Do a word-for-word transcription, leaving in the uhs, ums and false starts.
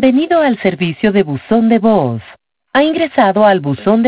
Bienvenido al servicio de buzón de voz. Ha ingresado al buzón de